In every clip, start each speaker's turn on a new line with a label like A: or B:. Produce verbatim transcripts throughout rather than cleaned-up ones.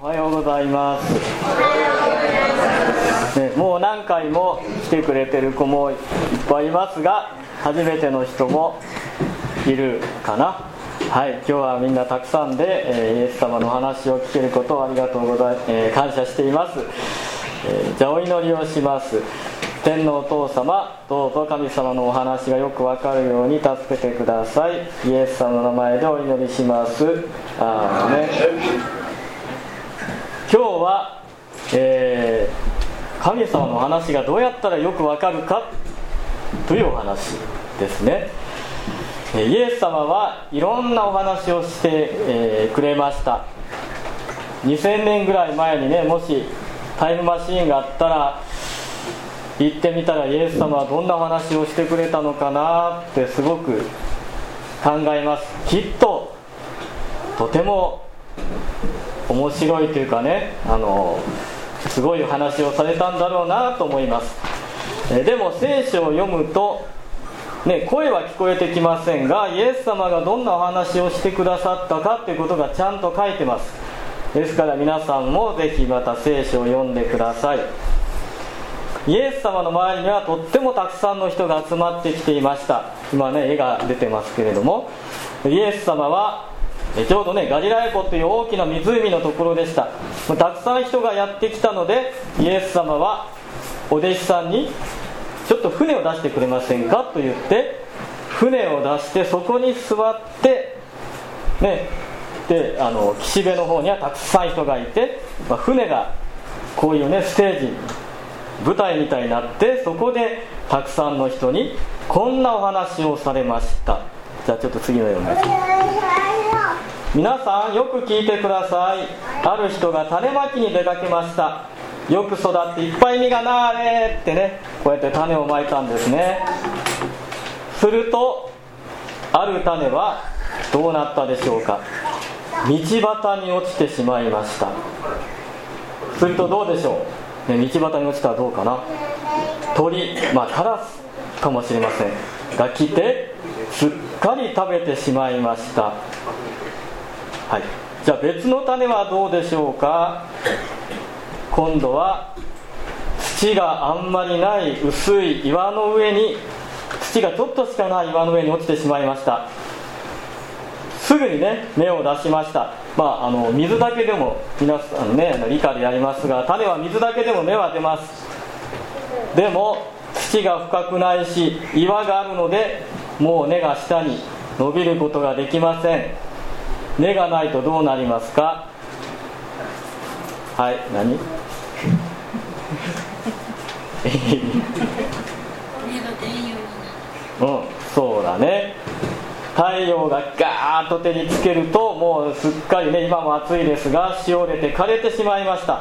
A: おはようございます。ね、もう何回も来てくれてる子もいっぱいいますが、初めての人もいるかな。はい、今日はみんなたくさんで、えー、イエス様の話を聞けることをありがとうござい、えー、感謝しています。えー、じゃあお祈りをします。天のお父様、どうぞ神様のお話がよくわかるように助けてください。イエス様の名前でお祈りします。アーメン。今日は、えー、神様の話がどうやったらよくわかるかというお話ですね。イエス様はいろんなお話をして、えー、くれました。にせんねんぐらい前にね、もしタイムマシーンがあったら行ってみたら、イエス様はどんなお話をしてくれたのかなってすごく考えます。きっととても面白いというかね、あのすごい話をされたんだろうなと思います。えでも聖書を読むと、ね、声は聞こえてきませんが、イエス様がどんなお話をしてくださったかということがちゃんと書いてます。ですから皆さんもぜひまた聖書を読んでください。イエス様の周りにはとってもたくさんの人が集まってきていました。今ね、絵が出てますけれども、イエス様はちょうどね、ガリラヤ湖という大きな湖のところでした。たくさん人がやってきたので、イエス様はお弟子さんにちょっと船を出してくれませんかと言って船を出して、そこに座ってね、であの岸辺の方にはたくさん人がいて、まあ、船がこういうねステージ舞台みたいになって、そこでたくさんの人にこんなお話をされました。じゃあちょっと次のように、皆さんよく聞いてください。ある人が種まきに出かけました。よく育っていっぱい実がなれってね、こうやって種をまいたんですね。するとある種はどうなったでしょうか。道端に落ちてしまいました。するとどうでしょう、ね、道端に落ちたらどうかな。鳥、まあカラスかもしれませんが来てすっかり食べてしまいました。はい、じゃあ別の種はどうでしょうか。今度は土があんまりない薄い岩の上に、土がちょっとしかない岩の上に落ちてしまいました。すぐにね芽を出しました。まあ、あの水だけでも皆さんね理科でやりますが、種は水だけでも芽は出ます。でも土が深くないし岩があるので、もう根が下に伸びることができません。根がないとどうなりますか。はい、何うん、そうだね。太陽がガーッと照りつけると、もうすっかりね、今も暑いですがしおれて枯れてしまいました。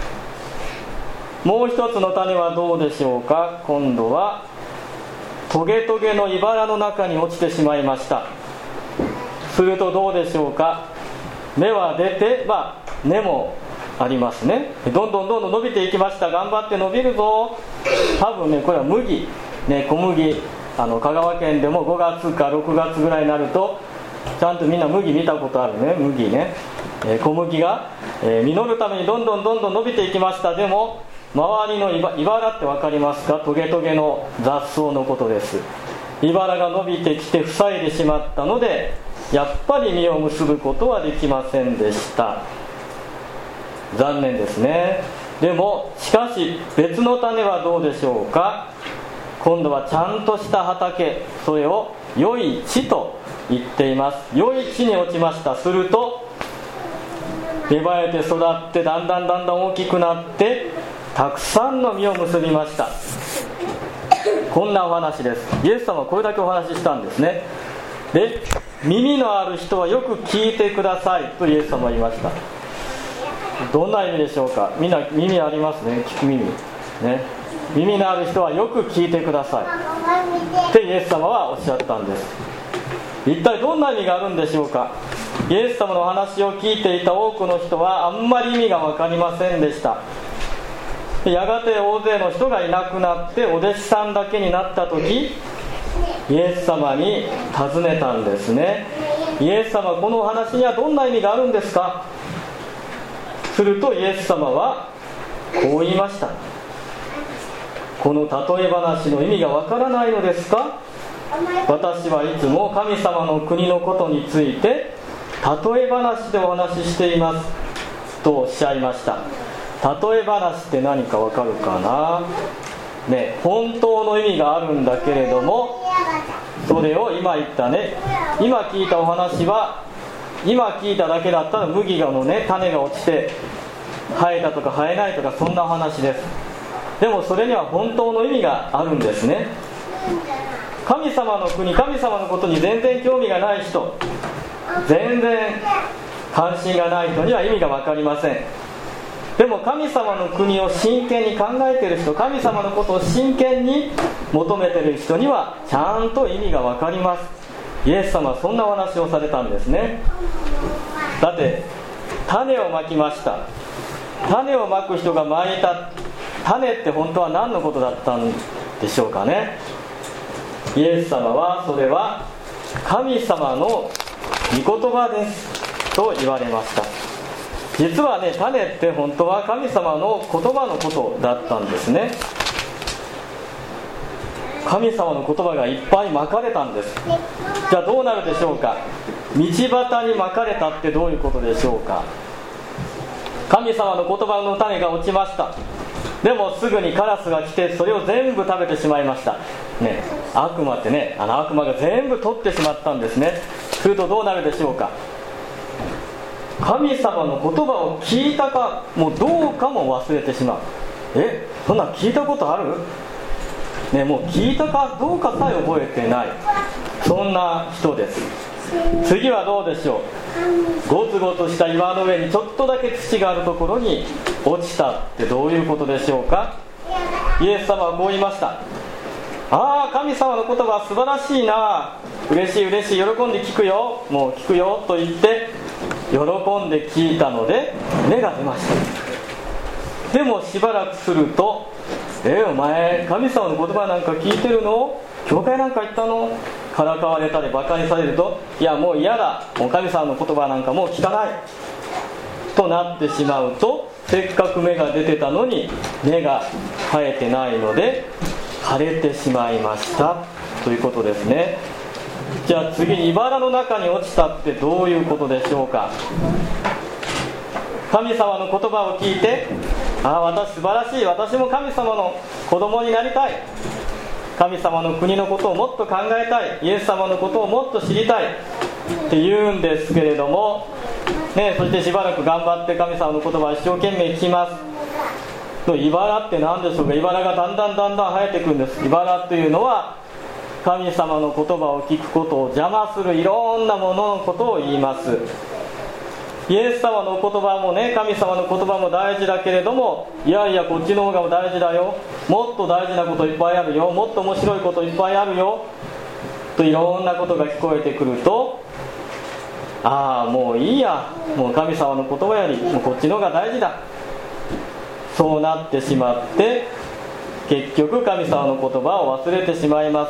A: もう一つの種はどうでしょうか。今度はトゲトゲの茨の中に落ちてしまいました。するとどうでしょうか。芽は出て、まあ根もありますね。どんどんどんどん伸びていきました。頑張って伸びるぞ。多分ね、これは麦、ね、小麦、あの香川県でもごがつかろくがつぐらいになると、ちゃんとみんな麦見たことあるね。麦ね、えー、小麦が、えー、実るためにどんどんどんどん伸びていきました。でも周りの茨って分かりますか。トゲトゲの雑草のことです。茨が伸びてきて塞いでしまったので、やっぱり実を結ぶことはできませんでした。残念ですね。でもしかし別の種はどうでしょうか。今度はちゃんとした畑、それを良い地と言っています。良い地に落ちました。すると芽生えて育って、だんだんだんだん大きくなってたくさんの実を結びました。こんなお話です。イエス様はこれだけお話ししたんですね。で、耳のある人はよく聞いてくださいとイエス様は言いました。どんな意味でしょうか。みんな耳ありますね。聞く耳ね。耳のある人はよく聞いてくださいってイエス様はおっしゃったんです。一体どんな意味があるんでしょうか。イエス様のお話を聞いていた多くの人はあんまり意味が分かりませんでした。やがて大勢の人がいなくなってお弟子さんだけになった時、イエス様に尋ねたんですね。イエス様、このお話にはどんな意味があるんですか。 するとイエス様はこう言いました。この例え話の意味がわからないのですか？私はいつも神様の国のことについて例え話でお話ししていますとおっしゃいました。例え話って何かわかるかな、ね、本当の意味があるんだけれども、それを今言ったね、今聞いたお話は今聞いただけだったら麦のね種が落ちて生えたとか生えないとか、そんなお話です。でもそれには本当の意味があるんですね。神様の国、神様のことに全然興味がない人、全然関心がない人には意味が分かりません。でも神様の国を真剣に考えている人、神様のことを真剣に求めている人にはちゃんと意味が分かります。イエス様はそんなお話をされたんですね。だって種をまきました。種をまく人がまいた種って本当は何のことだったんでしょうかね。イエス様はそれは神様の御言葉ですと言われました。実はね、種って本当は神様の言葉のことだったんですね。神様の言葉がいっぱいまかれたんです。じゃあどうなるでしょうか。道端にまかれたってどういうことでしょうか。神様の言葉の種が落ちました。でもすぐにカラスが来てそれを全部食べてしまいました、ね、悪魔ってね、あの悪魔が全部取ってしまったんですね。するとどうなるでしょうか。神様の言葉を聞いたかもうどうかも忘れてしまう。え、そんな聞いたことある、ね、もう聞いたかどうかさえ覚えてない、そんな人です。次はどうでしょう。ゴツゴツした岩の上にちょっとだけ土があるところに落ちたってどういうことでしょうか。イエス様はこう言いました。ああ、神様の言葉は素晴らしいな、嬉しい嬉しい、喜んで聞くよ、もう聞くよと言って喜んで聞いたので芽が出ました。でもしばらくすると、えお前神様の言葉なんか聞いてるの、教会なんか行ったの、からかわれたりバカにされると、いやもう嫌だ、もう神様の言葉なんかもう聞かないとなってしまうと、せっかく芽が出てたのに芽が生えてないので枯れてしまいましたということですね。じゃあ次に茨の中に落ちたってどういうことでしょうか。神様の言葉を聞いて、ああ私素晴らしい、私も神様の子供になりたい、神様の国のことをもっと考えたい、イエス様のことをもっと知りたいって言うんですけれども、ね、そしてしばらく頑張って神様の言葉を一生懸命聞きますと、茨って何でしょうか。茨がだんだんだんだん生えてくるんです。茨というのは神様の言葉を聞くことを邪魔するいろんなもののことを言います。イエス様の言葉もね、神様の言葉も大事だけれども、いやいやこっちの方が大事だよ、もっと大事なこといっぱいあるよ、もっと面白いこといっぱいあるよといろんなことが聞こえてくると、ああもういいや、もう神様の言葉よりもうこっちの方が大事だ、そうなってしまって結局神様の言葉を忘れてしまいます。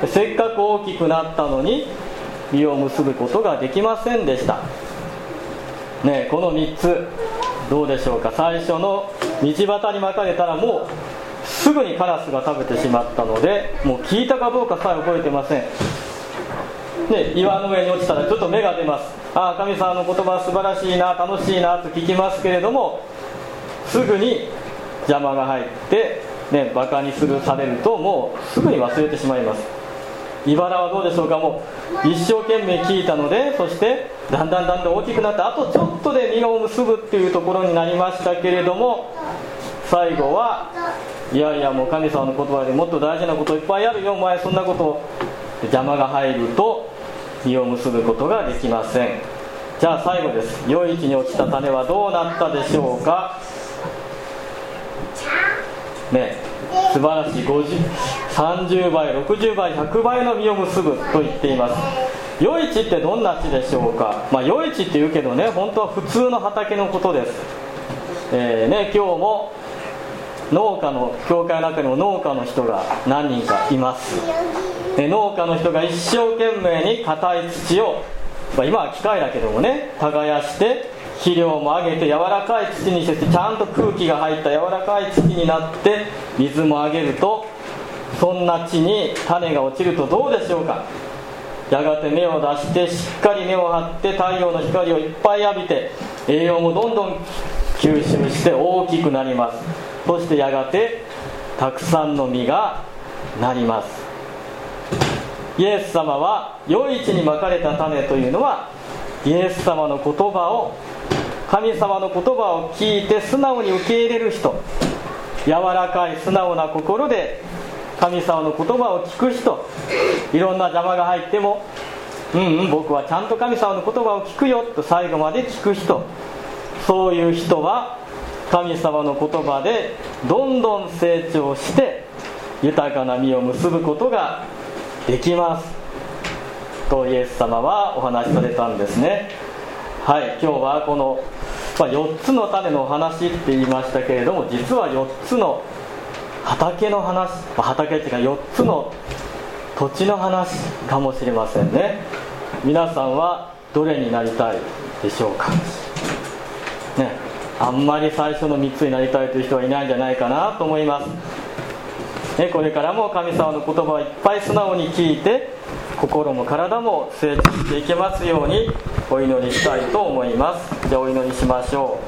A: せっかく大きくなったのに実を結ぶことができませんでしたね。このみっつどうでしょうか。最初の道端にまかれたらもうすぐにカラスが食べてしまったので、もう聞いたかどうかさえ覚えてません。で岩の上に落ちたらちょっと芽が出ます。ああ神様の言葉は素晴らしいな、楽しいなと聞きますけれども、すぐに邪魔が入って、ね、バカにするされるともうすぐに忘れてしまいます。茨はどうでしょうか。もう一生懸命聞いたので、そしてだんだんだんだん大きくなって、あとちょっとで実を結ぶっていうところになりましたけれども、最後はいやいやもう神様の言葉でもっと大事なこといっぱいあるよ、お前そんなこと邪魔が入ると実を結ぶことができません。じゃあ最後です。良い位置に落ちた種はどうなったでしょうかね。素晴らしいごじゅう、さんじゅうばい、ろくじゅうばい、ひゃくばいの実を結ぶと言っています。余市ってどんな地でしょうか。まあ余市って言うけどね、本当は普通の畑のことです。えーね、今日も農家の教会の中にも農家の人が何人かいます。で農家の人が一生懸命に硬い土をまあ、今は機械だけどもね、耕して肥料もあげて柔らかい土にしてちゃんと空気が入った柔らかい土になって水もあげると、そんな地に種が落ちるとどうでしょうか。やがて芽を出してしっかり根を張って太陽の光をいっぱい浴びて栄養もどんどん吸収して大きくなります。そしてやがてたくさんの実がなります。イエス様は良い地にまかれた種というのは、イエス様の言葉を、神様の言葉を聞いて素直に受け入れる人、柔らかい素直な心で神様の言葉を聞く人、いろんな邪魔が入ってもうんうん僕はちゃんと神様の言葉を聞くよと最後まで聞く人、そういう人は神様の言葉でどんどん成長して豊かな実を結ぶことができますとイエス様はお話しされたんですね。はい、今日はこの、まあ、よっつの種のお話って言いましたけれども、実はよっつの畑の話、まあ、畑っていうかよっつの土地の話かもしれませんね。皆さんはどれになりたいでしょうかね。あんまり最初のみっつになりたいという人はいないんじゃないかなと思います、ね、これからも神様の言葉をいっぱい素直に聞いて心も体も成長していけますようにお祈りしたいと思います。じゃあお祈りしましょう。